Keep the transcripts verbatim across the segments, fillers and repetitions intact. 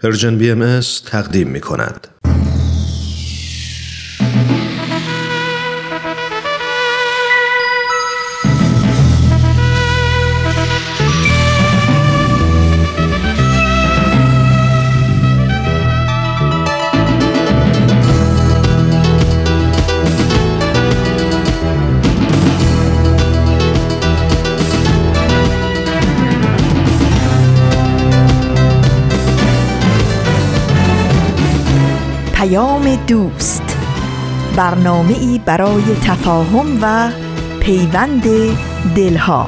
پرژن بی ام اس تقدیم می کند. دوست، برنامه‌ای برای تفاهم و پیوند دلها.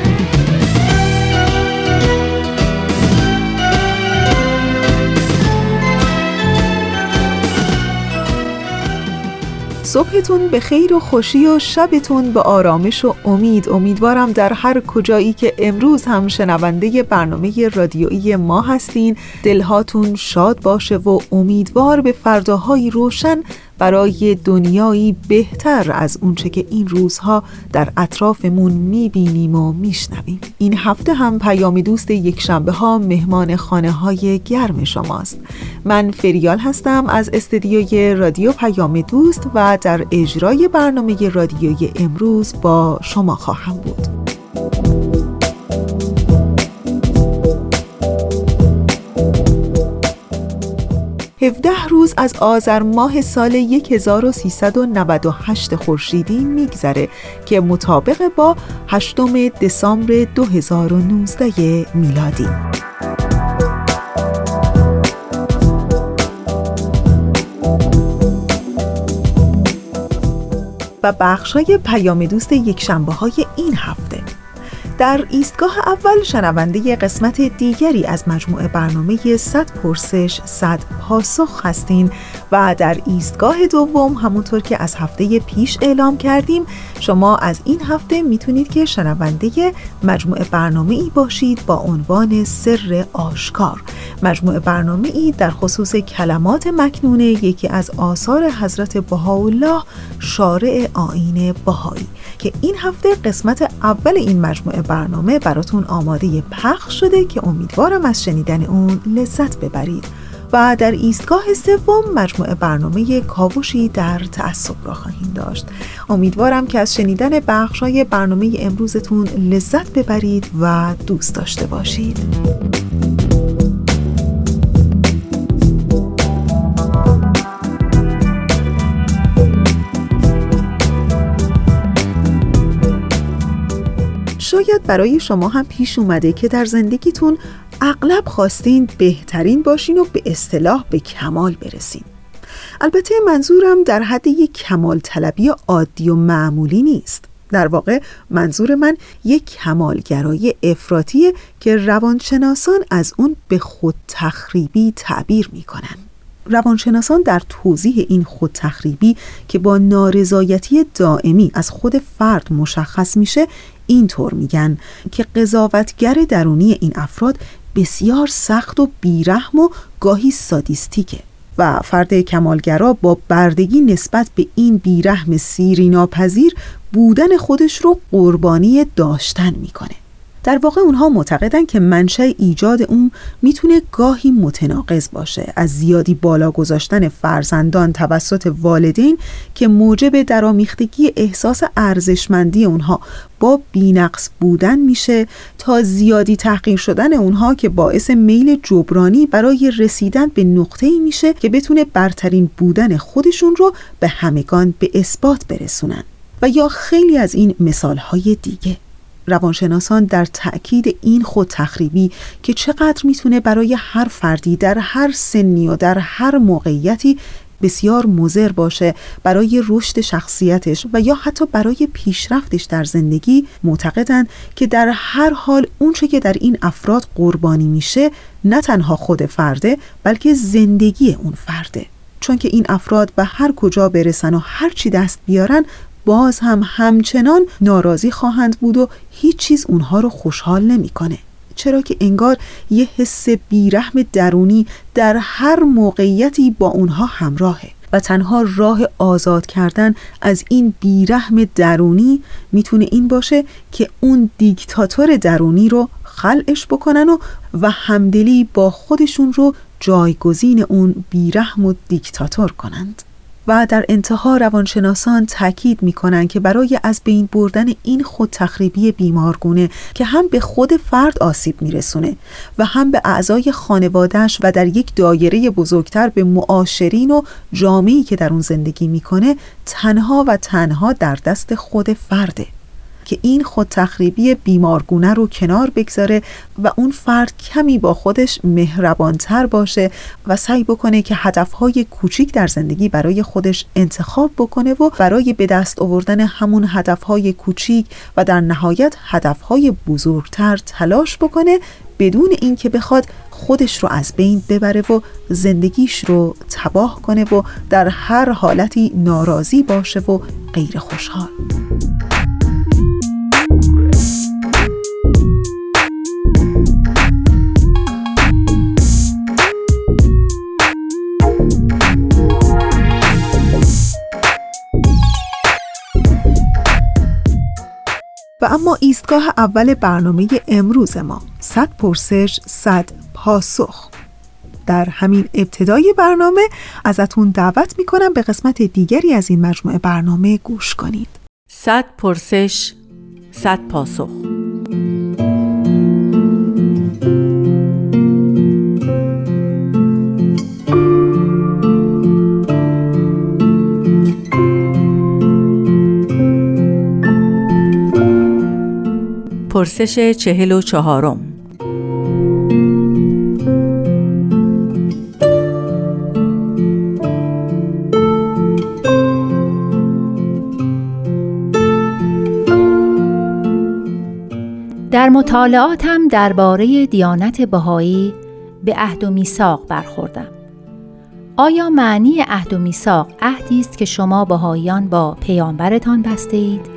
صبحتون به خیر و خوشی و شبتون به آرامش و امید. امیدوارم در هر کجایی که امروز هم شنونده برنامه رادیویی ما هستین دلهاتون شاد باشه و امیدوار به فرداهای روشن برای دنیایی بهتر از اونچه که این روزها در اطرافمون میبینیم و میشنویم. این هفته هم پیام دوست یک شنبه ها مهمان خانه های گرم شماست. من فریال هستم از استدیوی رادیو پیام دوست و در اجرای برنامه رادیویی امروز با شما خواهم بود. هفده روز از آذر ماه سال هزار و سیصد و نود و هشت خورشیدی میگذره که مطابق با هشتم دسامبر دو هزار و نوزده میلادی. و بخشای پیام دوست یک شنبه های این هفته. در ایستگاه اول شنونده قسمت دیگری از مجموعه برنامه صد پرسش صد پاسخ هستین و در ایستگاه دوم همونطور که از هفته پیش اعلام کردیم شما از این هفته میتونید که شنونده مجموعه برنامه‌ای باشید با عنوان سر آشکار. مجموعه برنامه‌ای در خصوص کلمات مکنونه، یکی از آثار حضرت بهاءالله شارع آیین بهایی، که این هفته قسمت اول این مجموعه برنامه براتون آماده پخش شده که امیدوارم از شنیدن اون لذت ببرید. و در ایستگاه سوم مجموعه برنامه کاوشی در تعصب را خواهیم داشت. امیدوارم که از شنیدن بخشای برنامه امروزتون لذت ببرید و دوست داشته باشید. شاید برای شما هم پیش اومده که در زندگیتون اغلب خواستین بهترین باشین و به اصطلاح به کمال برسین. البته منظورم در حد یک کمال طلبی عادی و معمولی نیست. در واقع منظور من یک کمالگرایی افراطیه که روانشناسان از اون به خود تخریبی تعبیر میکنن. روانشناسان در توضیح این خود تخریبی که با نارضایتی دائمی از خود فرد مشخص میشه اینطور میگن که قضاوتگر درونی این افراد بسیار سخت و بیرحم و گاهی سادیستیکه و فرد کمالگرا با بردگی نسبت به این بیرحم سیریناپذیر بودن خودش رو قربانی داشتن میکنه. در واقع اونها معتقدن که منشأ ایجاد اون میتونه گاهی متناقض باشه، از زیادی بالا گذاشتن فرزندان توسط والدین که موجب درآمیختگی احساس ارزشمندی اونها با بی‌نقص بودن میشه تا زیادی تحقیر شدن اونها که باعث میل جبرانی برای رسیدن به نقطه‌ای میشه که بتونه برترین بودن خودشون رو به همگان به اثبات برسونن. و یا خیلی از این مثال‌های دیگه. روانشناسان در تأکید این خود تخریبی که چقدر میتونه برای هر فردی در هر سنی و در هر موقعیتی بسیار مضر باشه برای رشد شخصیتش و یا حتی برای پیشرفتش در زندگی، معتقدند که در هر حال اونچه که در این افراد قربانی میشه نه تنها خود فرده بلکه زندگی اون فرده، چون که این افراد به هر کجا برسن و هر چی دست بیارن باز هم همچنان ناراضی خواهند بود و هیچ چیز اونها رو خوشحال نمیکنه، چرا که انگار یه حس بیرحم درونی در هر موقعیتی با اونها همراهه و تنها راه آزاد کردن از این بیرحم درونی میتونه این باشه که اون دیکتاتور درونی رو خلعش بکنن و, و همدلی با خودشون رو جایگزین اون بیرحم و دیکتاتور کنند. و در انتها روانشناسان تاکید می‌کنند که برای از بین بردن این خود تخریبی بیمارگونه که هم به خود فرد آسیب میرسونه و هم به اعضای خانواده‌اش و در یک دایره بزرگتر به معاشرین و جامعه‌ای که در اون زندگی میکنه، تنها و تنها در دست خود فرده که این خود تخریبی بیمارگونه رو کنار بگذاره و اون فرد کمی با خودش مهربانتر باشه و سعی بکنه که هدفهای کوچیک در زندگی برای خودش انتخاب بکنه و برای به دست آوردن همون هدفهای کوچیک و در نهایت هدفهای بزرگتر تلاش بکنه، بدون اینکه بخواد خودش رو از بین ببره و زندگیش رو تباه کنه و در هر حالتی ناراضی باشه و غیر خوشحال. و اما ایستگاه اول برنامه امروز ما، صد پرسش صد پاسخ. در همین ابتدای برنامه ازتون دعوت میکنم به قسمت دیگری از این مجموعه برنامه گوش کنید. صد پرسش صد پاسخ. پرسش چهل و چهارم. در مطالعاتم درباره دیانت بهایی به عهد و میثاق برخوردم. آیا معنی عهد و میثاق عهدی است که شما بهاییان با پیامبرتان بسته اید؟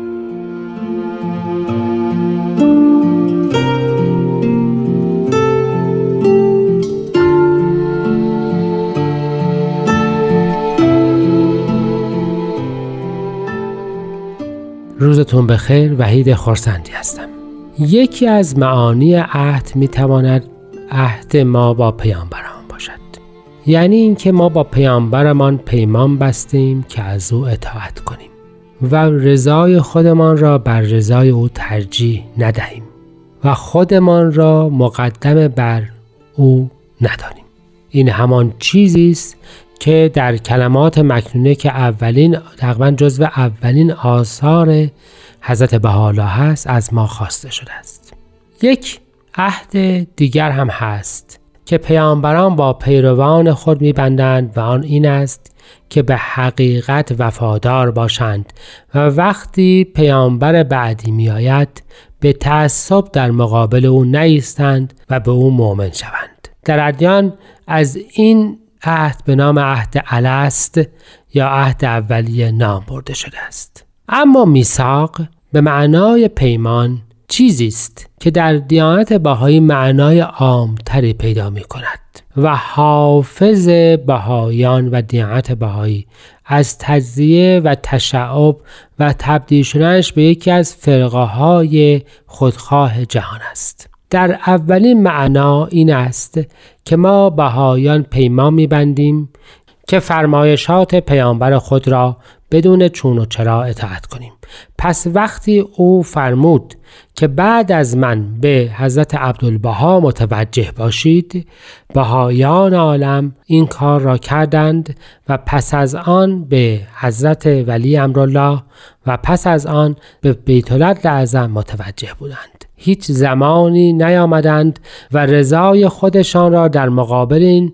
روزتون بخیر. وحید خرسندی هستم. یکی از معانی عهد میتواند عهد ما با پیامبرمان باشد، یعنی اینکه ما با پیامبرمان پیمان بستیم که از او اطاعت کنیم و رضای خودمان را بر رضای او ترجیح ندهیم و خودمان را مقدم بر او ندانیم. این همان چیزی است که در کلمات مکنونه که اولین تقریباً جزو اولین آثار حضرت بهاءالله هست از ما خواسته شده است. یک عهد دیگر هم هست که پیامبران با پیروان خود می‌بندند و آن این است که به حقیقت وفادار باشند و وقتی پیامبر بعدی میآید به تعصب در مقابل او نایستند و به او مؤمن شوند. در ادیان از این عهد به نام عهد الست یا عهد اولیه نام برده شده است. اما میثاق به معنای پیمان چیزی است که در دیانت بهایی معنای عام‌تری پیدا می کند و حافظ بهاییان و دیانت بهایی از تجزیه و تشعب و تبدیل شدنش به یکی از فرقه‌های خودخواه جهان است. در اولین معنا این است که ما بهاییان پیمان می‌بندیم که فرمایشات پیامبر خود را بدون چون و چرا اطاعت کنیم. پس وقتی او فرمود که بعد از من به حضرت عبدالبها متوجه باشید، بهاییان عالم این کار را کردند و پس از آن به حضرت ولی امرالله و پس از آن به بیت العدل اعظم متوجه بودند. هیچ زمانی نیامدند و رضای خودشان را در مقابل این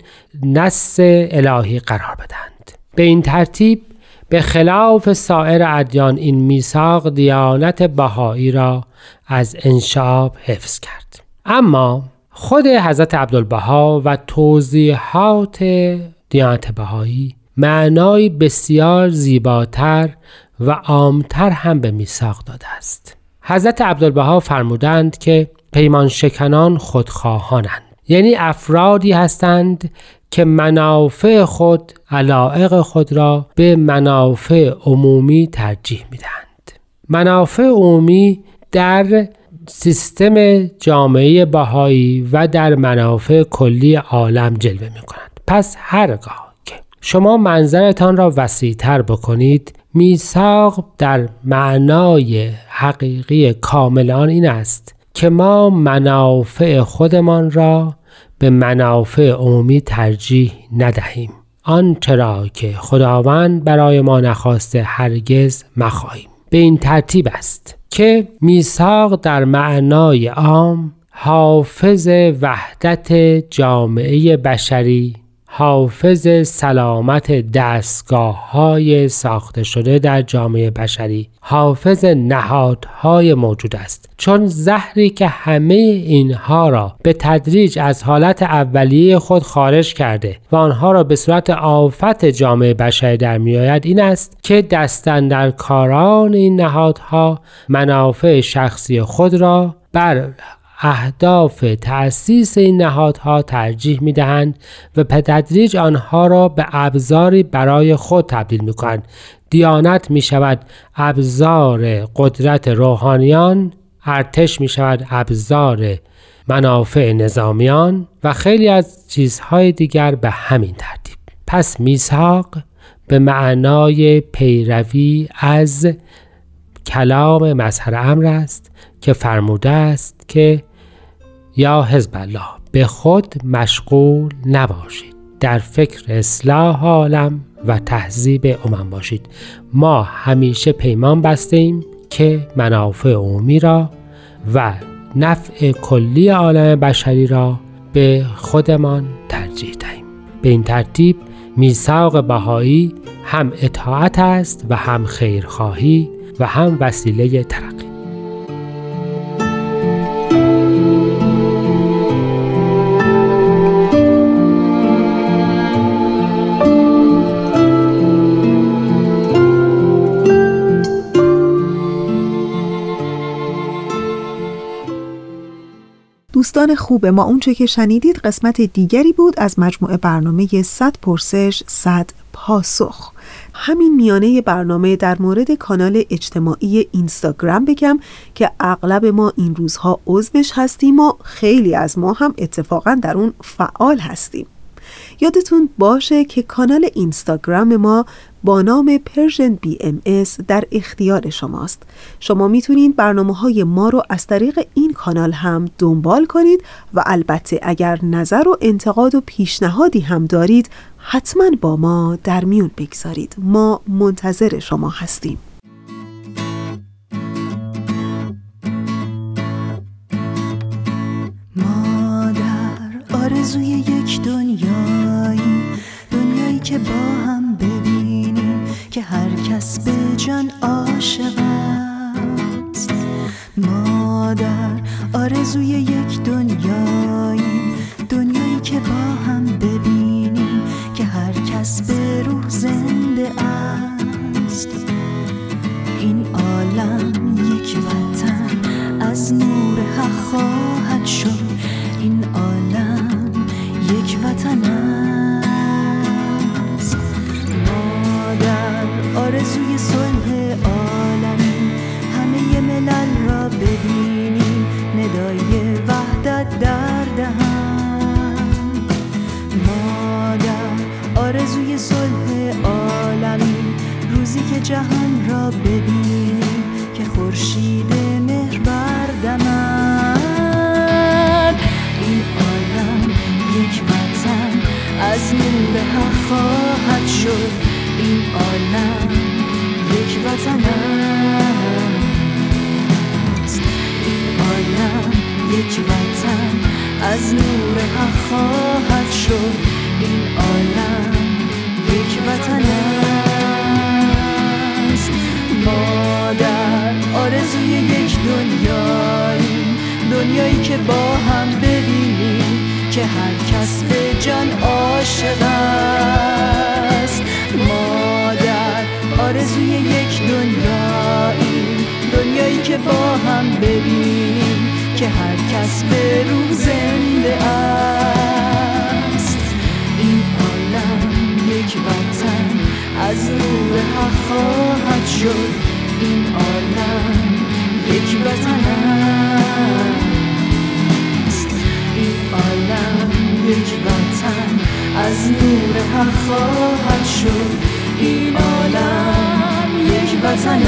نص الهی قرار بدند. به این ترتیب به خلاف سایر ادیان این میثاق دیانت بهایی را از انشعاب حفظ کرد. اما خود حضرت عبدالبها و توضیحات دیانت بهایی معنای بسیار زیباتر و عامتر هم به میثاق داده است. حضرت عبدالبها فرمودند که پیمان شکنان خودخواهانند، یعنی افرادی هستند که منافع خود، علایق خود را به منافع عمومی ترجیح می‌دهند. منافع عمومی در سیستم جامعه بهایی و در منافع کلی عالم جلوه می کنند. پس هرگاه که شما منظرتان را وسیع‌تر بکنید، میثاق در معنای حقیقی کامل آن این است که ما منافع خودمان را به منافع عمومی ترجیح ندهیم. آنچه را که خداوند برای ما نخواسته هرگز مخواهیم. به این ترتیب است که میثاق در معنای عام حافظ وحدت جامعه بشری، حافظ سلامت دستگاه‌های ساخته شده در جامعه بشری، حافظ نهادهای موجود است. چون زهری که همه اینها را به تدریج از حالت اولیه خود خارج کرده و آنها را به صورت آفت جامعه بشری در می‌آید این است که دست‌اندرکاران این نهادها منافع شخصی خود را بر اهداف تأسیس این نهادها ترجیح می‌دهند و به تدریج آنها را به ابزاری برای خود تبدیل می‌کنند. دیانت می‌شود ابزار قدرت روحانیان، ارتش می‌شود ابزار منافع نظامیان و خیلی از چیزهای دیگر به همین ترتیب. پس میثاق به معنای پیروی از کلام مظهر امر است که فرموده است که یا حزب الله به خود مشغول نباشید، در فکر اصلاح عالم و تهذیب امم باشید. ما همیشه پیمان بستیم که منافع عمومی را و نفع کلی عالم بشری را به خودمان ترجیح دهیم. به این ترتیب میثاق بهایی هم اطاعت است و هم خیرخواهی و هم وسیله ترقی. دوستان خوب ما، اونچه که شنیدید قسمت دیگری بود از مجموعه برنامه صد پرسش صد پاسخ. همین میانه برنامه در مورد کانال اجتماعی اینستاگرام بگم که اغلب ما این روزها عضوش هستیم و خیلی از ما هم اتفاقا در اون فعال هستیم. یادتون باشه که کانال اینستاگرام ما با نام پرژن بی ام اس در اختیار شماست. شما میتونید برنامه‌های ما رو از طریق این کانال هم دنبال کنید و البته اگر نظر و انتقاد و پیشنهادی هم دارید حتما با ما در میون بگذارید. ما منتظر شما هستیم. ما در آرزوی یک دنیایی، دنیایی که با هم ببینیم که هر کس به جان عاشق است. ما در آرزوی یک دنیایی، دنیایی که با هم ببینیم که هر کس به روح زنده است. این عالم یک وطن از نور حق خواهد شد. این عالم یک وطن است. ما در آرزوی صلح عالمی همه ملل را ببینیم، ندای وحدت در دهن. ما در آرزوی صلح عالمی روزی که جهان را ببینیم که خورشید مهر بردمد. این عالم یک وطن از نور حق خواهد شد. این عالم یک وطن است. این عالم یک وطن از نور حق خواهد شد. این عالم یک وطن است. ما در آرزوی یک دنیایی، دنیایی که با هم ببینیم که هر کس به جان عاشق است. ما در آرزوی یک دنیایی، دنیایی که با هم ببینیم که هر کس به روح زنده است. این عالم یک وطن از نور حق خواهد شد. این عالم یک وطن است. از نور حق خواهد شد. این عالم یک وطن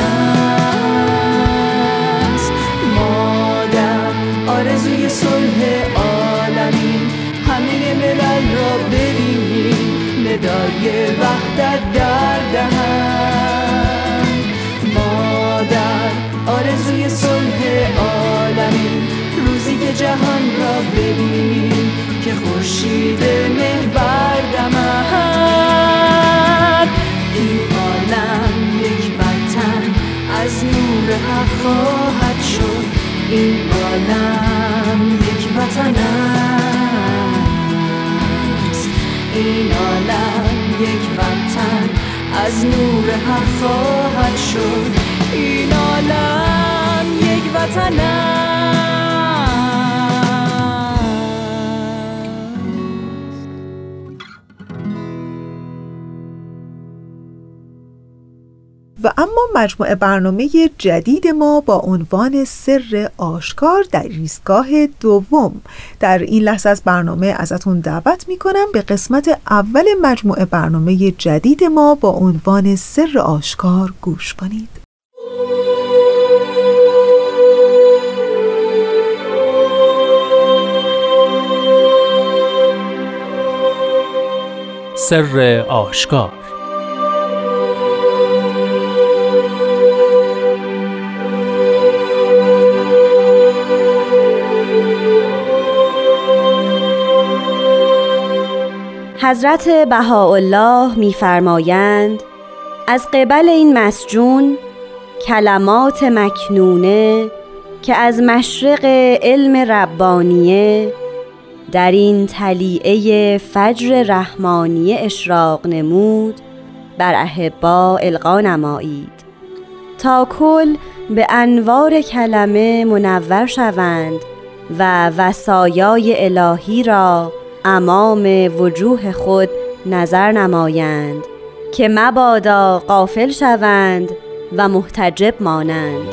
است. ما در آرزوی صلح عالمی همه ملل را ببینیم، ندای وحدت در دهن. ما در آرزوی صلح عالمی روزی که جهان را ببینیم که خورشید مه بردمد. این عالم یک وطن از نور حق خواهد شد. این عالم یک وطن است. این عالم یک وطن از نور حق خواهد شد. این عالم یک وطن است. و اما مجموعه برنامه جدید ما با عنوان سر آشکار در ایستگاه دوم. در این لحظه از برنامه ازتون دعوت میکنم به قسمت اول مجموعه برنامه جدید ما با عنوان سر آشکار گوش کنید. سر آشکار. حضرت بهاءالله می‌فرمایند از قبل این مسجون کلمات مکنونه که از مشرق علم ربانیه در این طلیعه فجر رحمانیه اشراق نمود بر احبا القا نمایید تا کل به انوار کلمه منور شوند و وصایای الهی را امام وجوه خود نظر نمایند که مبادا غافل شوند و محتجب مانند.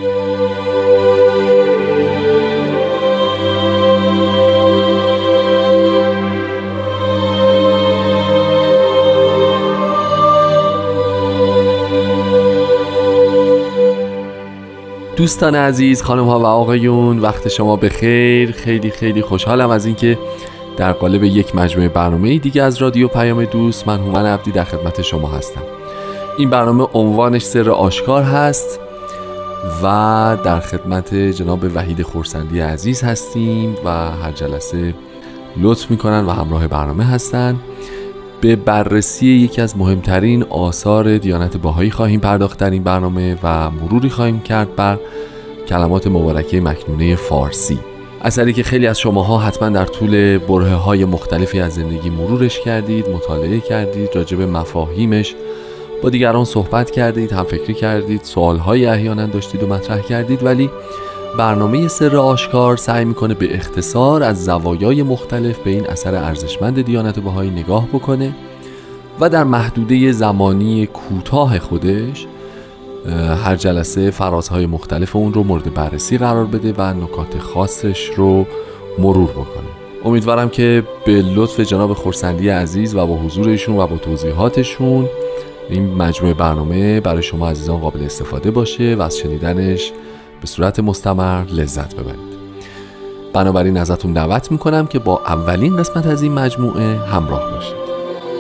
دوستان عزیز، خانم ها و آقایون، وقت شما بخیر. خیلی خیلی خوشحالم از اینکه در قالب یک مجموعه برنامه دیگه از رادیو پیام دوست من هومن عبدی در خدمت شما هستم. این برنامه عنوانش سر آشکار هست و در خدمت جناب وحید خورسندی عزیز هستیم و هر جلسه لطف میکنن و همراه برنامه هستن. به بررسی یکی از مهمترین آثار دیانت بهایی خواهیم پرداخت در این برنامه و مروری خواهیم کرد بر کلمات مبارکه مکنونه فارسی، اثری که خیلی از شماها حتما در طول برهه‌های مختلفی از زندگی مرورش کردید، مطالعه کردید، راجع به مفاهیمش با دیگران صحبت کردید، هم فکری کردید، سوال‌های احیانا داشتید و مطرح کردید، ولی برنامه سر آشکار سعی میکنه به اختصار از زوایای مختلف به این اثر ارزشمند دیانت بهایی نگاه بکنه و در محدوده زمانی کوتاه خودش هر جلسه فرازهای مختلف اون رو مورد بررسی قرار بده و نکات خاصش رو مرور بکنه. امیدوارم که به لطف جناب خورسندی عزیز و با حضور ایشون و با توضیحاتشون این مجموعه برنامه برای شما عزیزان قابل استفاده باشه و از شنیدنش به صورت مستمر لذت ببرید. بنابراین ازتون دعوت میکنم که با اولین قسمت از این مجموعه همراه باشید.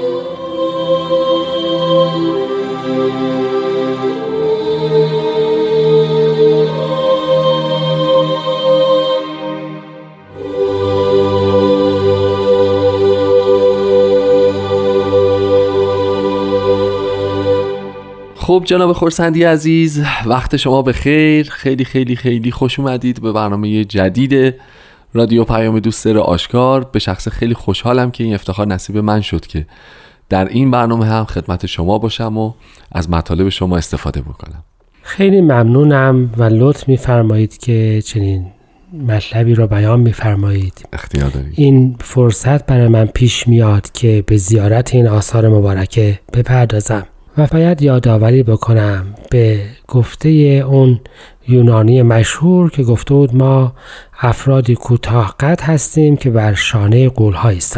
خب جناب خورسندی عزیز، وقت شما بخیر. خیلی خیلی خیلی خوش اومدید به برنامه جدید رادیو پیام دوست سر آشکار. به شخص خیلی خوشحالم که این افتخار نصیب من شد که در این برنامه هم خدمت شما باشم و از مطالب شما استفاده بکنم. خیلی ممنونم و لطف می‌فرمایید که چنین مطلبی رو بیان می‌فرمایید. اختیار دارید. این فرصت برای من پیش میاد که به زیارت این آثار مبارکه بپردازم و باید یادآوری بکنم به گفته اون یونانی مشهور که گفته بود ما افرادی کوتاه قد هستیم که بر شانه غول‌ها ایستادیم.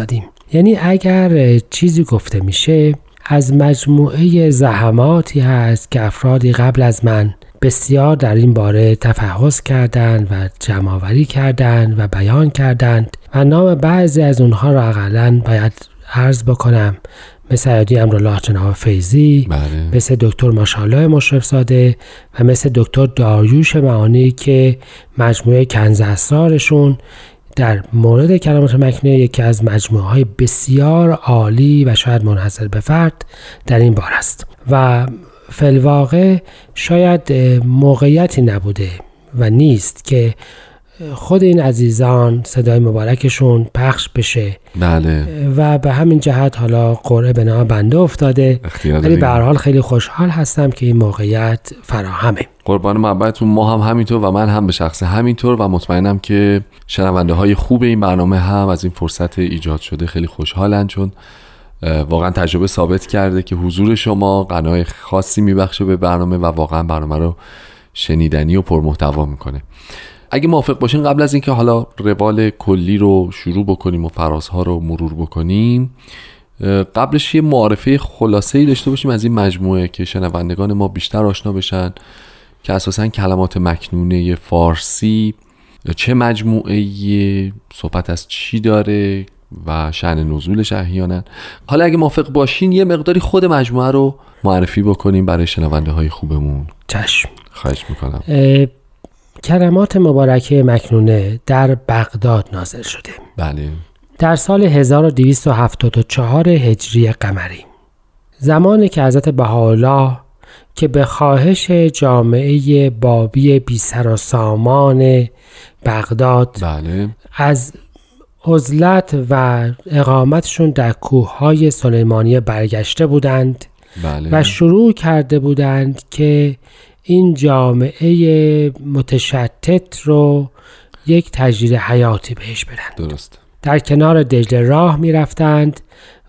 یعنی اگر چیزی گفته میشه از مجموعه زحماتی هست که افرادی قبل از من بسیار در این باره تفحص کردند و جمع‌آوری کردند و بیان کردند و نام بعضی از اونها را اقلاً باید عرض بکنم، مثل عیادی امرالله جناب فیضی، بله. مثل دکتر ماشاءالله مشرف زاده و مثل دکتر داریوش معانی که مجموعه کنز اسرارشون در مورد کلمات مکنونه یکی از مجموعه‌های بسیار عالی و شاید منحصر به فرد در این باره است و فی الواقع شاید موقعیتی نبوده و نیست که خود این عزیزان صدای مبارکشون پخش بشه. بله. و به همین جهت حالا قرعه به نام بنده افتاده، ولی به هر حال خیلی خوشحال هستم که این موقعیت فراهمه. قربان محبتتون، ما هم همینطور و من هم به شخص همینطور و مطمئنم که شنونده های خوب این برنامه هم از این فرصت ایجاد شده خیلی خوشحالن، چون واقعا تجربه ثابت کرده که حضور شما قناعت خاصی میبخشه به برنامه و واقعا برنامه رو شنیدنی و پرمحتوا میکنه. اگه موافق باشین قبل از اینکه حالا روال کلی رو شروع بکنیم و فرازها رو مرور بکنیم، قبلش یه معارفه خلاصه‌ای داشته باشیم از این مجموعه که شنوندگان ما بیشتر آشنا بشن که اساساً کلمات مکنونه فارسی چه مجموعه‌ای، صحبت از چی داره و شأن نزولش احیانا. حالا اگه موافق باشین یه مقداری خود مجموعه رو معرفی بکنیم برای شنونده های خوبمون. چشم. خواهش میکنم. کلمات مبارکه مکنونه در بغداد نازل شده. بله. در سال هزار و دویست و هفتاد و چهار هجری قمری، زمانی که حضرت بهاءالله که به خواهش جامعه بابی بی سر و سامان بغداد بله. از عزلت و اقامتشون در کوههای سلیمانیه برگشته بودند، بله. و شروع کرده بودند که این جامعه متشتت رو یک تجدید حیاتی بهش بدن. درست. در کنار دجله راه می رفتند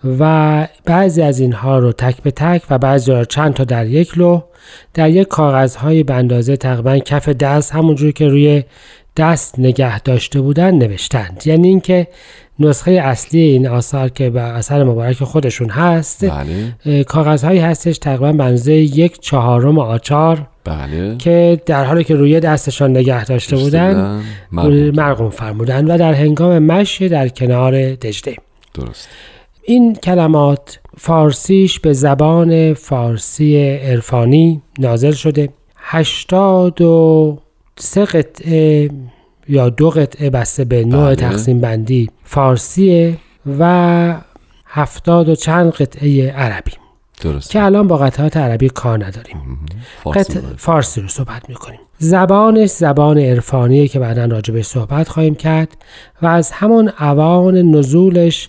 و بعضی از اینها رو تک به تک و بعضی رو چند تا در یک لوح در یک کاغذهای به اندازه تقریبا کف دست، همونجور که روی دست نگه داشته بودن، نوشتند. یعنی اینکه نسخه اصلی این آثار که به اثر مبارک خودشون هست، بله. کاغذهایی هستش تقریبا به اندازه یک چهارم آچار، بله. که در حالی که روی دستشان نگه داشته بودن مرقوم فرمودن و در هنگام مشی در کنار دجله. درست. این کلمات فارسیش به زبان فارسی عرفانی نازل شده. هشتاد و سه قطعه یا دو قطعه بسته به نوع بله. تقسیم بندی فارسیه و هفتاد و چند قطعه عربی. درست. که الان با قطعات عربی کار نداریم. فارسی, قطع... فارسی رو صحبت میکنیم. زبانش زبان عرفانیه که بعداً راجبش صحبت خواهیم کرد و از همون اوان نزولش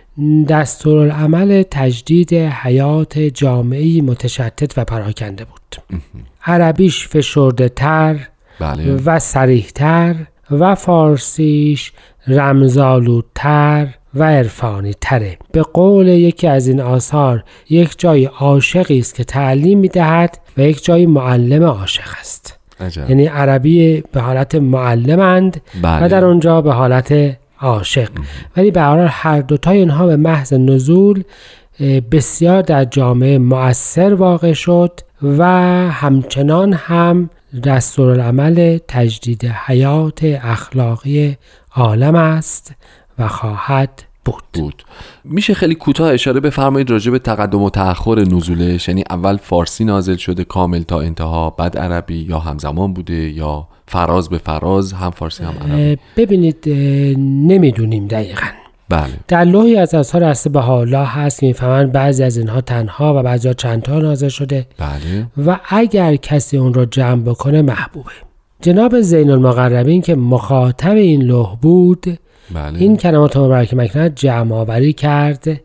دستورالعمل تجدید حیات جامعی متشتت و پراکنده بود. عربیش فشرده تر بله. و صریح تر و فارسیش رمزآلودتر و عرفانی تره. به قول یکی از این آثار، یک جای عاشقی است که تعلیم میدهد و یک جای معلم عاشق است. عجب. یعنی عربی به حالت معلمند بله. و در اونجا به حالت عاشق، ولی به هر حال هر دوتای اینها به محض نزول بسیار در جامعه مؤثر واقع شد و همچنان هم دستورالعمل تجدید حیات اخلاقی عالم است و خواهد بود. بود. میشه خیلی کوتاه اشاره بفرمایید راجع به تقدم و تأخر نزولش؟ یعنی اول فارسی نازل شده کامل تا انتها، بعد عربی، یا همزمان بوده یا فراز به فراز هم فارسی هم عربی؟ ببینید نمیدونیم دقیقاً. بله. در لوحی از آثار حضرت بهاءالله هست که میفهمند بعضی از اینها تنها و بعضی ها چند تا نازل شده. بله. و اگر کسی اون رو جمع بکنه محبوبه. جناب زین المقربین که مخاطب این لوح بود، بله. این کلمات مبارک مکنونه جمع آوری کرد. بله.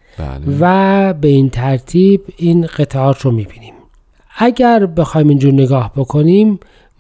و به این ترتیب این قطعات رو میبینیم. اگر بخوایم اینجور نگاه بکنیم،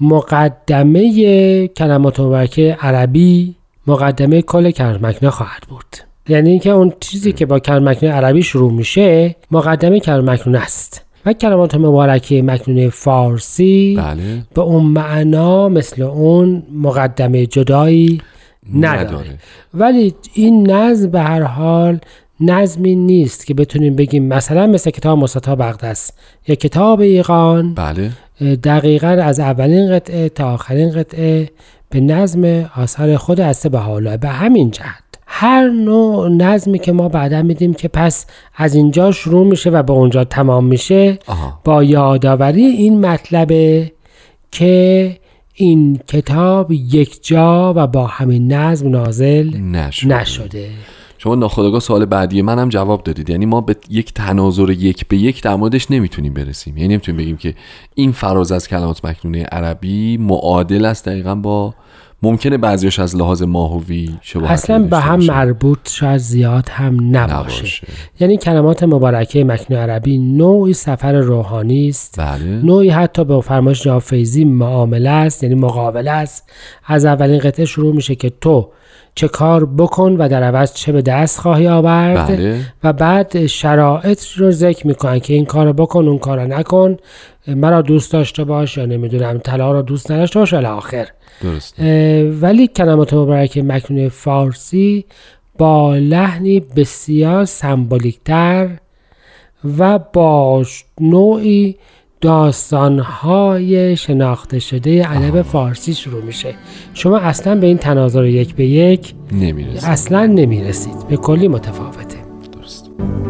مقدمه کلمات مبارکه عربی مقدمه کل کلمات مکنونه خواهد بود. یعنی اینکه اون چیزی که با کلمات مکنونه عربی شروع میشه مقدمه کلمات مکنونه است و کلمات مبارکه مکنونه فارسی بله. به اون معنا مثل اون مقدمه جدایی نداره, نداره. ولی این نظم به هر حال نظمی نیست که بتونیم بگیم مثلا مثل کتاب مستطاب اقدس یا کتاب ایقان، بله، دقیقاً از اولین قطعه تا آخرین قطعه به نظم آثار خود هست بهاءالله. به همین جهت هر نوع نظمی که ما بعدا میدیم که پس از اینجا شروع میشه و به اونجا تمام میشه، آها. با یادآوری این مطلبه که این کتاب یک جا و با همین نظم نازل نشده, نشده. شما ناخودآگاه سوال بعدی منم جواب دادید. یعنی ما به یک تناظر یک به یک در موردش نمیتونیم برسیم. یعنی نمیتونیم بگیم که این فراز از کلمات مکنونه عربی معادل است دقیقاً با، ممکنه بعضیش از لحاظ ماهوی شباهت اصلا به هم باشه. مربوط شاید زیاد هم نباشه, نباشه. یعنی کلمات مبارکه مکنونه عربی نوعی سفر روحانی است، بله. نوعی حتی به فرمایش جناب فیضی معامله است، یعنی مقابله است. از اولین قطعه شروع میشه که تو چه کار بکن و در عوض چه به دست خواهی آورد، بله. و بعد شرایط رو ذکر میکنن که این کارو بکن اون کارو نکن، مرا دوست داشته باش یا نمیدونم طلا رو دوست نداشته باش الی آخر. درست. ولی کلمات مبارکه مکنونه فارسی با لحنی بسیار سمبولیکتر و با نوعی داستان‌های شناخته شده ادب فارسی شروع میشه. شما اصلا به این تناظر یک به یک نمیرسید. اصلا نمیرسید، به کلی متفاوته. درست.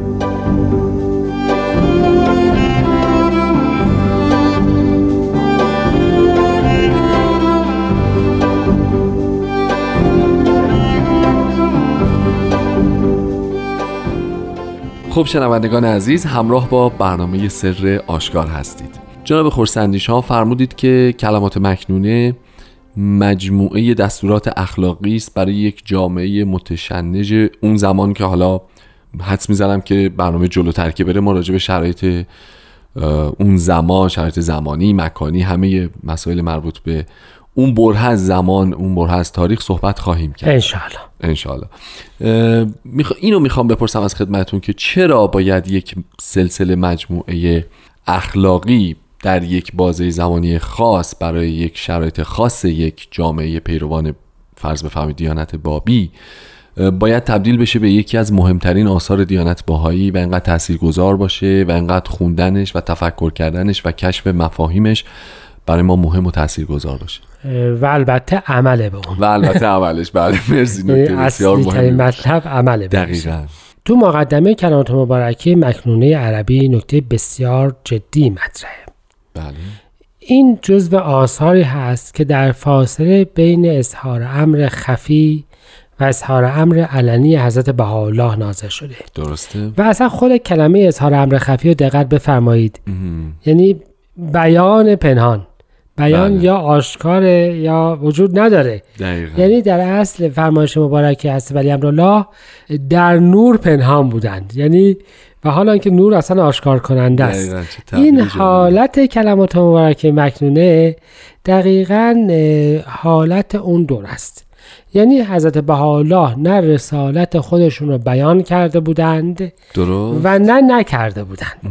خب شنوندگان عزیز، همراه با برنامه سر آشکار هستید. جناب خورسندی‌شاه فرمودید که کلمات مکنونه مجموعه دستورات اخلاقی است برای یک جامعه متشنج اون زمان که حالا حدس می‌زنم که برنامه جلوتر که بره ما راجع به شرایط اون زمان، شرایط زمانی، مکانی، همه مسائل مربوط به اون بره از زمان، اون بره از تاریخ صحبت خواهیم کرد انشاءالله. انشاءالله. میخ... اینو میخوام بپرسم از خدمتون که چرا باید یک سلسله مجموعه اخلاقی در یک بازه زمانی خاص برای یک شرایط خاص یک جامعه پیروان فرض بفرمایید دیانت بابی باید تبدیل بشه به یکی از مهمترین آثار دیانت بهایی و اینقدر تاثیرگذار باشه و اینقدر خوندنش و تفکر کردنش و کشف مفاهیمش برای ما مهم و تاثیرگذار باشه و البته عمله به اون و البته عملش. بله مرسی، نکته بسیار مهمه. مطلب عمله به دقیقاً. تو مقدمه کلمات مبارکه مکنونه عربی نکته بسیار جدی مطرحه. بله. این جزو آثاری هست که در فاصله بین اظهار امر خفی و اظهار امر علنی حضرت بهاءالله نازل شده. درسته. و اصلا خود کلمه اظهار امر خفی رو دقت بفرمایید، یعنی بیان پنهان، بیان بله. یا آشکاره یا وجود نداره. دقیقا. یعنی در اصل فرمایش مبارکه هست ولی امرالله در نور پنهان بودند، یعنی و حالا اینکه نور اصلا آشکار کننده است. این حالت کلمات مبارکه مکنونه دقیقاً حالت اون دور است. یعنی حضرت بهاءالله نه رسالت خودشون رو بیان کرده بودند درست. و نه نکرده بودند.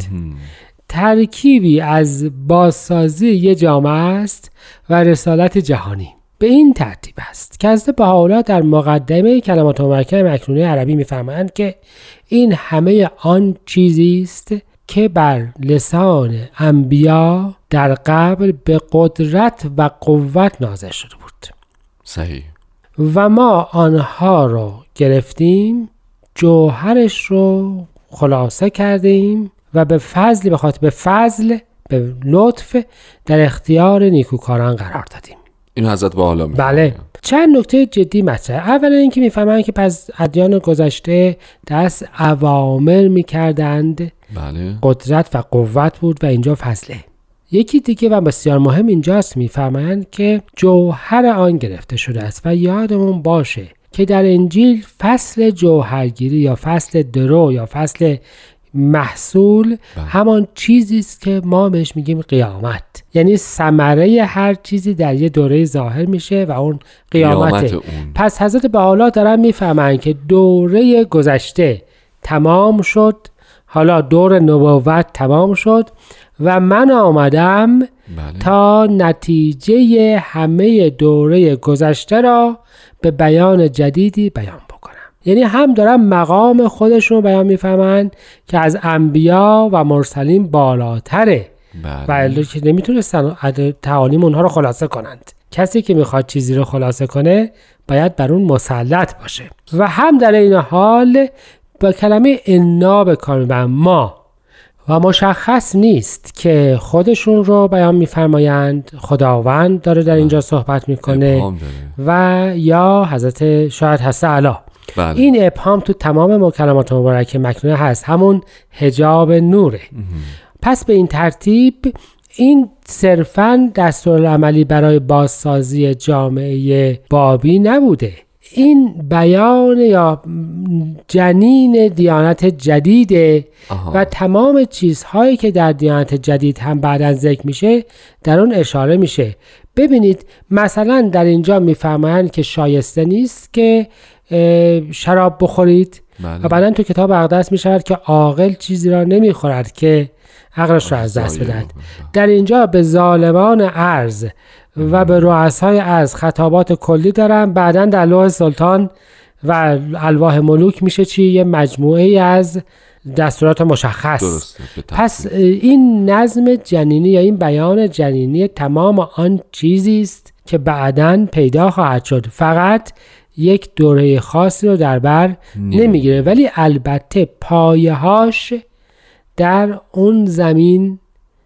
ترکیبی از بازسازی یه جامعه است و رسالت جهانی. به این ترتیب است که حضرت بهاءالله در مقدمه کلمات مبارکه مکنونه عربی می‌فرمایند که این همه آن چیزی است که بر لسان انبیا در قبل به قدرت و قوت نازل شده بود. صحیح. و ما آنها رو گرفتیم، جوهرش رو خلاصه کردیم و به فضل به خاطر به فضل به لطف در اختیار نیکوکاران قرار دادیم. این حضرت بهاءالله میگه. بله. چند نکته جدی مطرحه. اولا اینکه میفهمن که پس ادیان گذشته دست اوامر میکردند، بله. قدرت و قوت بود و اینجا فضله. یکی دیگه و بسیار مهم اینجاست، میفرمایند که جوهر آن گرفته شده است و یادمون باشه که در انجیل فصل جوهرگیری یا فصل درو یا فصل محصول بله. همان چیزی است که ما بهش میگیم قیامت، یعنی ثمره هر چیزی در یه دوره ظاهر میشه و اون قیامته. قیامت پس حضرت بهاءالله دارن میفهمن که دوره گذشته تمام شد، حالا دور نبوت تمام شد و من آمدم بله. تا نتیجه همه دوره گذشته را به بیان جدیدی بیان بکنم. یعنی هم دارن مقام خودشون رو بیان میفهمن که از انبیا و مرسلین بالاتره و الا که نمیتونستن تعالیم اونها رو خلاصه کنند. کسی که میخواد چیزی رو خلاصه کنه باید بر اون مسلط باشه. و هم در این حال با کلمه انا به کار میبرن، ما، و مشخص نیست که خودشون رو بیان میفرمایند، خداوند داره در اینجا صحبت میکنه و یا حضرت شاید هست اعلی. بله. این ابهام تو تمام کلمات مبارکه مکنونه هست، همون حجاب نوره. پس به این ترتیب این صرفاً دستورالعملی برای بازسازی جامعه بابی نبوده، این بیان یا جنین دیانت جدیده و تمام چیزهایی که در دیانت جدید هم بعداً ذکر میشه در اون اشاره میشه. ببینید مثلا در اینجا میفرمایند که شایسته نیست که شراب بخورید. بله. و بعداً تو کتاب اقدس میشود که عاقل چیزی را نمیخورد که عقلش را از دست بدهد. در اینجا به ظالمان ارض و به رؤسای ارض خطابات کلی دارن، بعداً در لوح سلطان و الواح ملوک میشه چی؟ یه مجموعه از دستورات مشخص. درسته. پس این نظم جنینی یا این بیان جنینی تمام آن چیزی است که بعداً پیدا خواهد شد، فقط یک دوره خاصی رو در بر نمیگیره، ولی البته پایه‌هاش در اون زمین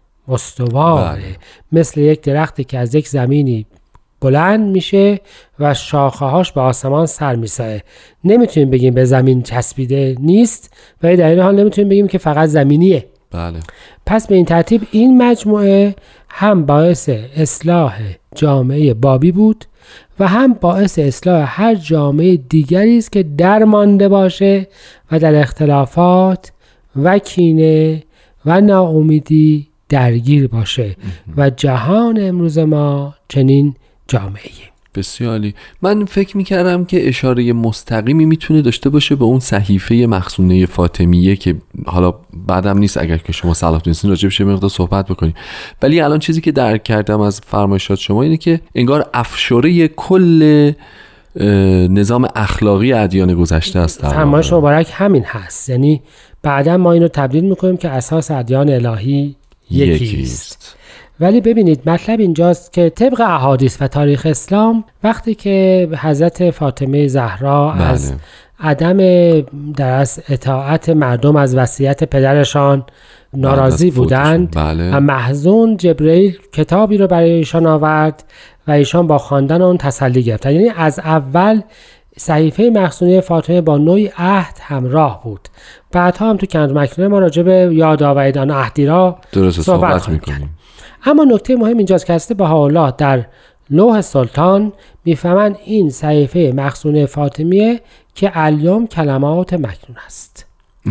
استواره. مثل یک درختی که از یک زمینی بلند میشه و شاخه‌هاش به آسمان سر میسایه. نمیتونیم بگیم به زمین چسبیده نیست، ولی در این حال نمیتونیم بگیم که فقط زمینیه. بله. پس به این ترتیب این مجموعه هم باعث اصلاح جامعه بابی بود و هم باعث اصلاح هر جامعه دیگری است که درمانده باشه و در اختلافات و کینه و ناامیدی درگیر باشه و جهان امروز ما چنین جامعه‌ای. بسیار عالی. من فکر میکردم که اشاره مستقیمی میتونه داشته باشه به اون صحیفه مخزونه فاطمیه که حالا بعدم نیست اگر که شما صلاح دونستین راجبش مقدار صحبت بکنیم، ولی الان چیزی که درک کردم از فرمایشات شما اینه که انگار افشاره کل نظام اخلاقی ادیان گذشته است. فرمایش مبارک همین هست، یعنی بعدا ما اینو تبدیل میکنیم که اساس ادیان الهی یکیست. ولی ببینید مطلب اینجاست که طبق احادیث و تاریخ اسلام وقتی که حضرت فاطمه زهرا بله. از عدم در از اطاعت مردم از وصیت پدرشان ناراضی بودند بله. و محزون، جبرئیل کتابی رو برای ایشان آورد و ایشان با خواندن اون تسلی گرفتند. یعنی از اول صحیفه مخزونی فاطمه با نوعی عهد همراه بود. بعدها هم تو کنز مکنونه ما راجع به یادآورید آن عهدی را درست صحبت می‌کنیم. اما نکته مهم اینجاست که حضرت بهاءالله در لوح سلطان میفهمن این صحیفه مخزونه فاطمیه که الیوم کلمات مکنون است.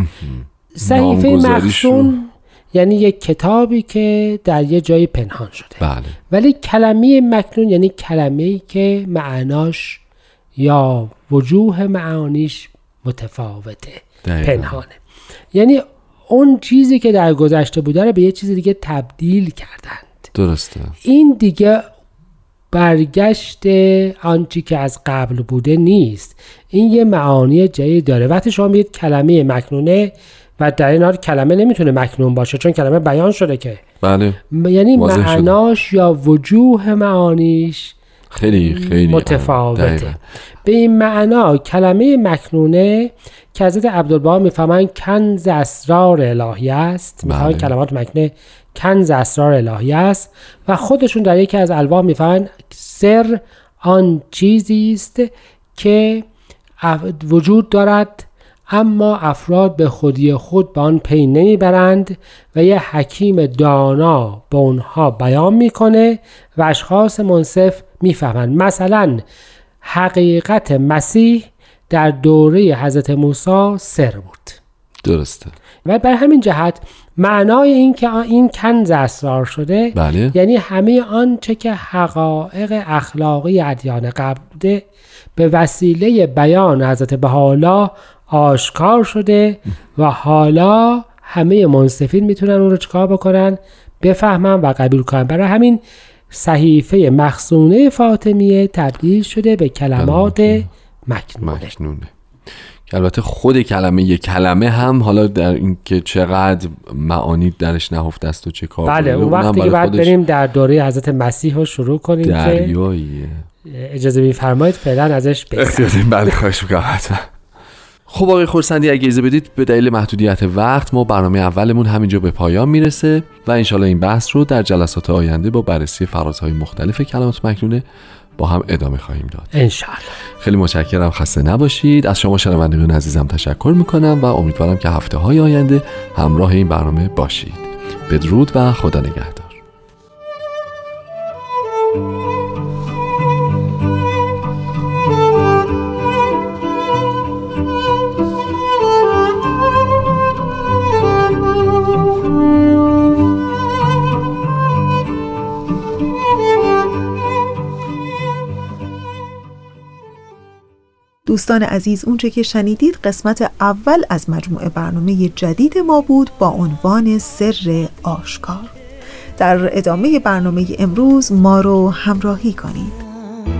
صحیفه مخزون یعنی یک کتابی که در یه جایی پنهان شده. بله. ولی کلمه مکنون یعنی کلمه‌ای که معناش یا وجوه معانیش متفاوته، پنهانه. یعنی اون چیزی که در گذشته بوده رو به یه چیز دیگه تبدیل کردند. درسته. این دیگه برگشت آنچه که از قبل بوده نیست. این یه معانی جدید داره. وقتی شما میگید کلمه مکنونه و در این حال کلمه نمیتونه مکنون باشه چون کلمه بیان شده که. بله. یعنی معناش شده. یا وجوه معانیش خیلی خیلی متفاوته. به این معنا کلمه مکنونه که حضرت عبدالبها میفهمن کنز اسرار الهی است. میفهمن کلمات مکنونه کنز اسرار الهی است و خودشون در یکی از الواح میفهمن سر آن چیزی است که وجود دارد اما افراد به خودی خود به آن پی نمیبرند و یه حکیم دانا به اونها بیان میکنه و اشخاص منصف میفهمند. مثلا حقیقت مسیح در دوره حضرت موسی سر بود. درسته. و بر همین جهت معنای این که این کنز اسرار شده بله. یعنی همه آنچه که حقایق اخلاقی ادیان قبل بوده به وسیله بیان حضرت بهاءالله آشکار شده و حالا همه منصفین میتونن اون رو چکار بکنن، بفهمن و قبول کنن. برای همین صحیفه مخزونه فاطمیه تبدیل شده به کلمات مکنونه. مکنونه. البته خود کلمه یک کلمه هم حالا در این که چقدر معانی درش نهفته است و چه کار بله اون وقتی که بعد بریم در دوره حضرت مسیح رو شروع کنیم دریاییه. که اجازه می‌فرمایید فعلا ازش بگذریم. بله خواهش می‌کنم حتما. خب آقای خورسندی اگه اجازه بدید به دلیل محدودیت وقت ما برنامه اولمون همینجا به پایان میرسه و انشالله این بحث رو در جلسات آینده با بررسی فرازهای مختلف کلمات مکنونه با هم ادامه خواهیم داد انشالله. خیلی متشکرم، خسته نباشید. از شما شنوندگان عزیزم تشکر میکنم و امیدوارم که هفته های آینده همراه این برنامه باشید. بدرود و خدا نگهدار. دوستان عزیز، اونچه که شنیدید قسمت اول از مجموعه برنامه جدید ما بود با عنوان سر آشکار. در ادامه برنامه امروز ما رو همراهی کنید.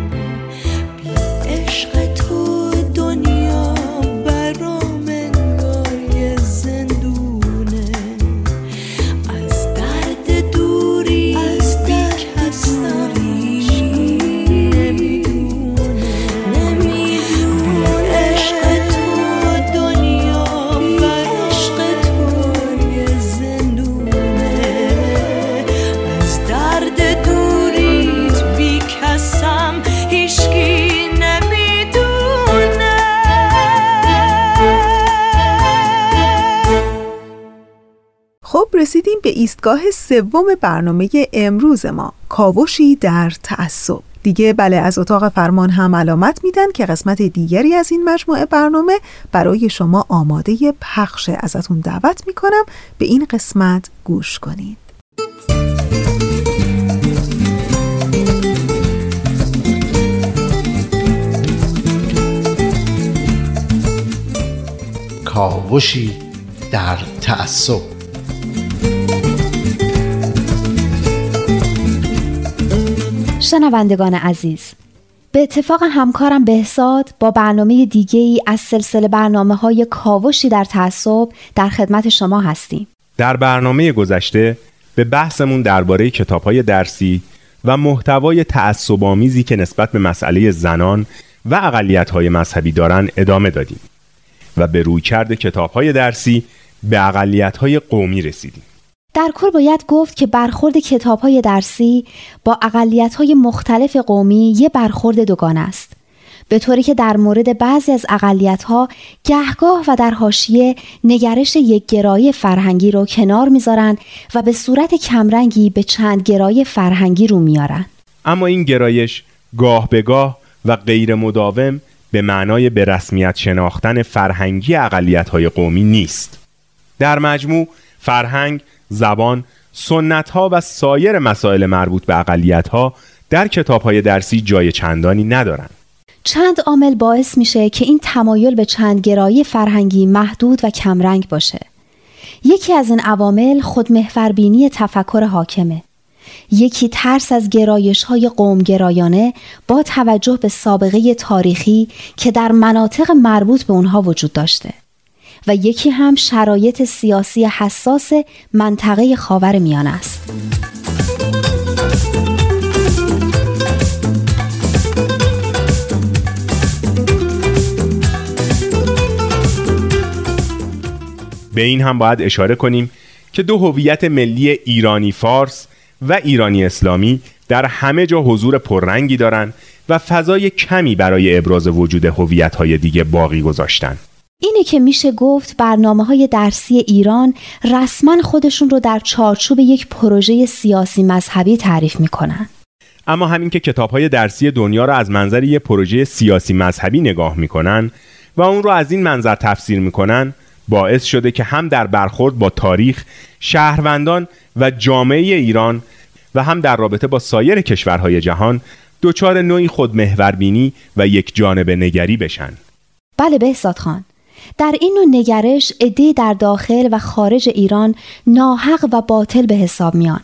خب رسیدیم به ایستگاه سوم برنامه امروز ما، کاوشی در تعصب. دیگه بله از اتاق فرمان هم علامت میدن که قسمت دیگری از این مجموعه برنامه برای شما آماده پخش. ازتون دعوت میکنم به این قسمت گوش کنید. کاوشی در تعصب. شنوندگان عزیز، به اتفاق همکارم بهزاد با برنامه دیگه‌ای از سلسله برنامه‌های کاوشی در تعصب در خدمت شما هستیم. در برنامه گذشته به بحثمون درباره کتاب‌های درسی و محتوای تعصب‌آمیزی که نسبت به مسئله زنان و اقلیت‌های مذهبی دارن ادامه دادیم و به رویکرد کتاب‌های درسی به اقلیت‌های قومی رسیدیم. در کل باید گفت که برخورد کتاب‌های درسی با اقلیت‌های مختلف قومی یه برخورد دوگانه است، به طوری که در مورد بعضی از اقلیت‌ها گهگاه و در حاشیه نگرش یک گرایی فرهنگی رو کنار می‌ذارن و به صورت کمرنگی به چند گرایی فرهنگی رو میارن. اما این گرایش گاه به گاه و غیر مداوم به معنای به رسمیت شناختن فرهنگی اقلیت‌های قومی نیست. در مجموع فرهنگ، زبان، سنت‌ها و سایر مسائل مربوط به اقلیت‌ها در کتاب‌های درسی جای چندانی ندارند. چند عامل باعث میشه که این تمایل به چند گرایی فرهنگی محدود و کمرنگ باشه. یکی از این عوامل خودمحوربینی تفکر حاکمه. یکی ترس از گرایش‌های قومگرایانه با توجه به سابقه تاریخی که در مناطق مربوط به اونها وجود داشته. و یکی هم شرایط سیاسی حساس منطقه خاورمیانه است. به این هم باید اشاره کنیم که دو هویت ملی ایرانی فارس و ایرانی اسلامی در همه جا حضور پررنگی دارند و فضای کمی برای ابراز وجود هویت‌های دیگه باقی گذاشتن. اینه که میشه گفت برنامه‌های درسی ایران رسما خودشون رو در چارچوب یک پروژه سیاسی مذهبی تعریف میکنن. اما همین که کتاب‌های درسی دنیا رو از منظر یک پروژه سیاسی مذهبی نگاه میکنن و اون رو از این منظر تفسیر میکنن، باعث شده که هم در برخورد با تاریخ، شهروندان و جامعه ایران و هم در رابطه با سایر کشورهای جهان دچار نوعی خودمحوربینی و یک جانبه نگری بشن. بله بهزاد خان، در این نوع نگرش عده‌ای در داخل و خارج ایران ناحق و باطل به حساب میان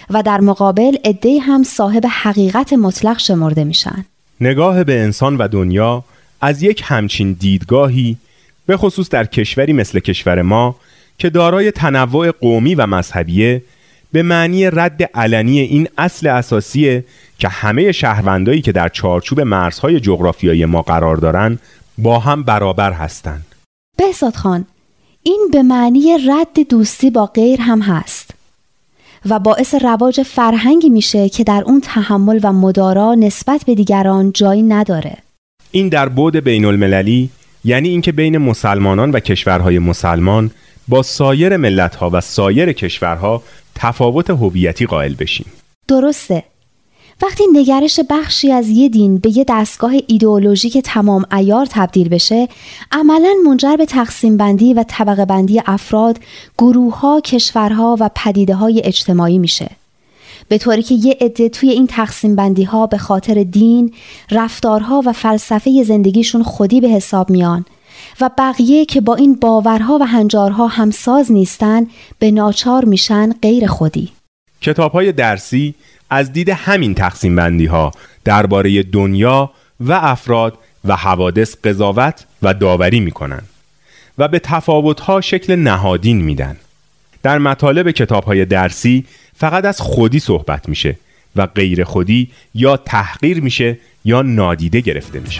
و در مقابل عده‌ای هم صاحب حقیقت مطلق شمرده میشن. نگاه به انسان و دنیا از یک همچین دیدگاهی، به خصوص در کشوری مثل کشور ما که دارای تنوع قومی و مذهبیه، به معنی رد علنی این اصل اساسیه که همه شهروندایی که در چارچوب مرزهای جغرافیایی ما قرار دارن با هم برابر هستند. بهزاد خان، این به معنی رد دوستی با غیر هم هست و باعث رواج فرهنگی میشه که در اون تحمل و مدارا نسبت به دیگران جایی نداره. این در بعد بین المللی، یعنی اینکه بین مسلمانان و کشورهای مسلمان با سایر ملت‌ها و سایر کشورها تفاوت هویتی قائل بشیم. درسته. وقتی نگرش بخشی از یه دین به یه دستگاه ایدئولوژیک تمام عیار تبدیل بشه، عملاً منجر به تقسیم بندی و طبقه بندی افراد، گروه‌ها، کشورها و پدیده‌های اجتماعی میشه. به طوری که یه عده توی این تقسیم بندی‌ها به خاطر دین، رفتارها و فلسفه زندگیشون خودی به حساب میان و بقیه که با این باورها و هنجارها همساز نیستن به ناچار میشن غیر خودی. کتاب‌های درسی از دید همین تقسیم بندی ها درباره دنیا و افراد و حوادث قضاوت و داوری می کنن و به تفاوت ها شکل نهادین میدن. در مطالب کتاب های درسی فقط از خودی صحبت میشه و غیر خودی یا تحقیر میشه یا نادیده گرفته میشه.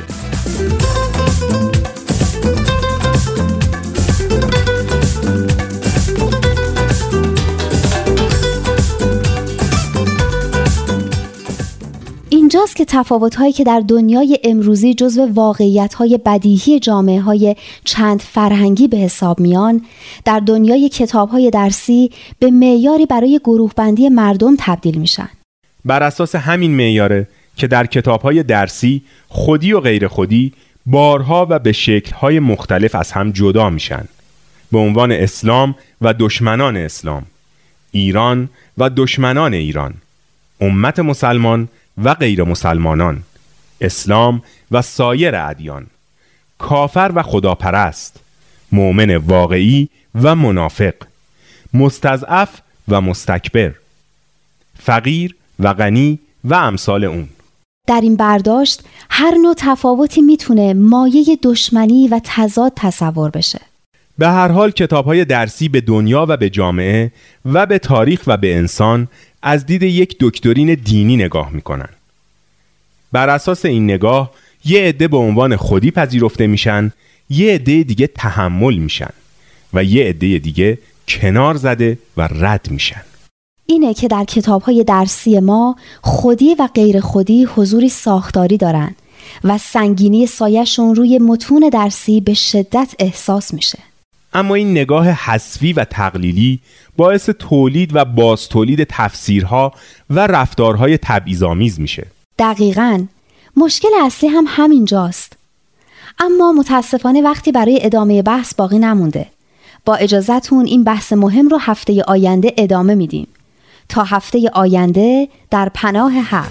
اینجاست که تفاوت‌هایی که در دنیای امروزی جزو واقعیت‌های بدیهی جامعه‌های چند فرهنگی به حساب میان، در دنیای کتاب‌های درسی به معیاری برای گروه‌بندی مردم تبدیل میشن. بر اساس همین معیاره که در کتاب‌های درسی خودی و غیر خودی بارها و به شکل‌های مختلف از هم جدا میشن. به عنوان اسلام و دشمنان اسلام، ایران و دشمنان ایران، امت مسلمان و غیر مسلمانان، اسلام و سایر ادیان، کافر و خداپرست، مؤمن واقعی و منافق، مستضعف و مستکبر، فقیر و غنی و امثال اون. در این برداشت هر نوع تفاوتی میتونه مایه دشمنی و تضاد تصور بشه. به هر حال کتاب‌های درسی به دنیا و به جامعه و به تاریخ و به انسان از دید یک دکترین دینی نگاه میکنن. بر اساس این نگاه یه عده به عنوان خودی پذیرفته میشن، یه عده دیگه تحمل میشن و یه عده دیگه کنار زده و رد میشن. اینه که در کتاب‌های درسی ما خودی و غیر خودی حضوری ساختاری دارن و سنگینی سایه‌شون روی متون درسی به شدت احساس میشه. اما این نگاه حذفی و تقلیلی باعث تولید و باز تولید تفسیرها و رفتارهای تبعیض‌آمیز میشه. دقیقاً. مشکل اصلی هم همینجاست. اما متاسفانه وقتی برای ادامه بحث باقی نمونده. با اجازهتون این بحث مهم رو هفته آینده ادامه میدیم. تا هفته آینده در پناه حق.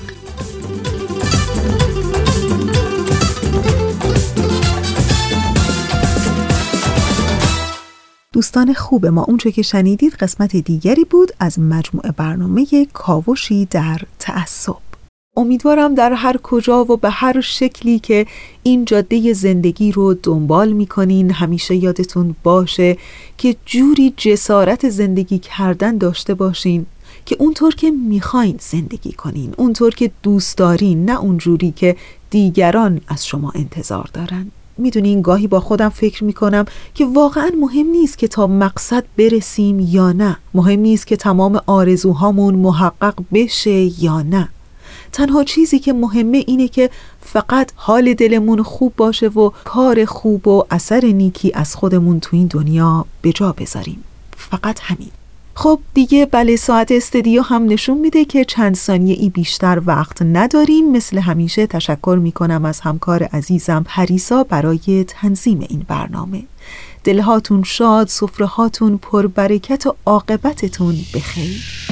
دوستان خوب ما، اونچه که شنیدید قسمت دیگری بود از مجموعه برنامه کاوشی در تعصب. امیدوارم در هر کجا و به هر شکلی که این جاده زندگی رو دنبال میکنین همیشه یادتون باشه که جوری جسارت زندگی کردن داشته باشین که اونطور که میخواین زندگی کنین، اونطور که دوست دارین، نه اونجوری که دیگران از شما انتظار دارن. میدونین گاهی با خودم فکر میکنم که واقعا مهم نیست که تا مقصد برسیم یا نه، مهم نیست که تمام آرزوهامون محقق بشه یا نه. تنها چیزی که مهمه اینه که فقط حال دلمون خوب باشه و کار خوب و اثر نیکی از خودمون تو این دنیا به جا بذاریم. فقط همین. خب دیگه بله، ساعت استودیو هم نشون میده که چند ثانیه ای بیشتر وقت نداریم. مثل همیشه تشکر میکنم از همکار عزیزم پریسا برای تنظیم این برنامه. دلهاتون شاد، سفرهاتون پر برکت و عاقبتتون بخیر.